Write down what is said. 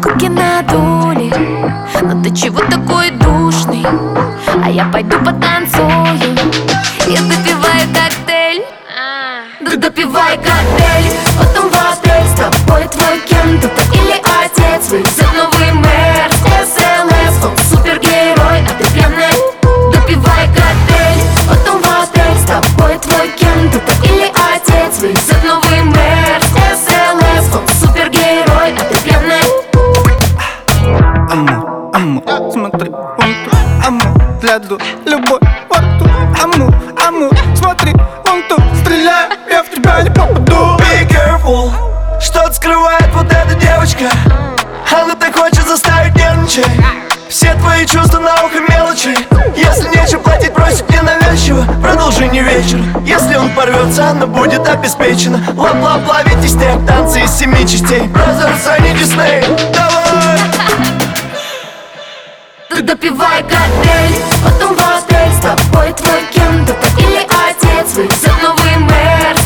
куки надули. Но ты чего такой душный? А я пойду потанцую и допиваю коктейль. Да допивай коктейль, потом в отель. С тобой твой кем, кто-то или отец. Везет новый Мерс, СЛС. Он супергерой, а ты пьяная. Допивай коктейль, потом в отель. С тобой твой кем, кто-то или отец. Везет новый Мерс, СЛС. Он супергерой, а ты пьяная. Аму, аму, смотри, вон тут. Аму, взгляду, любовь во рту. Аму, аму, смотри, вон тут. Стреляю, я в тебя не попаду. Be careful, что-то скрывает вот эта девочка. Она так хочет заставить нервничать. Все твои чувства на ухо мелочи. Если нечем платить, просит ненавязчиво продолжение вечера. Если он порвется, она будет обеспечена. Бла-бла-бла, ведь из тех танцы из 7 частей. Бразерс, а не Дисней. Давай! Ты допивай коктейль, потом в отель. С тобой твой кем, кто-то или отец. Везет новый Мерс,